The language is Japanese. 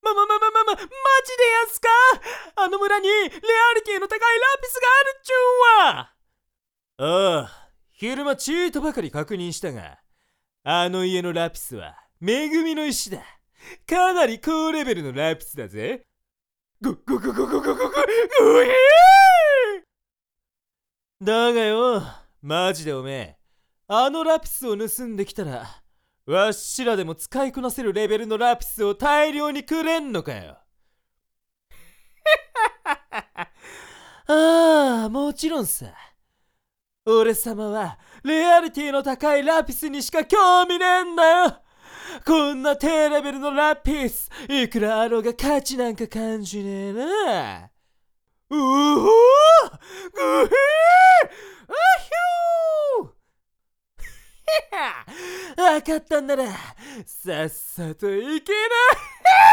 マジでやんすか？あの村にレアリティの高いラピスがあるっちゅうんは。ああ、昼間チートばかり確認したが、あの家のラピスは恵みの石だ。かなり高レベルのラピスだぜ。ぐへー。だがよ、マジでおめえ、あのラピスを盗んできたら、わっしらでも使いこなせるレベルのラピスを大量にくれんのかよ。ああ、もちろんさ。俺様はレアリティの高いラピスにしか興味ねえんだよ。こんな低レベルのラピス、いくらあろうが価値なんか感じねえな。うほー、ぐへー、あひょー。わかったんならさっさと行けな。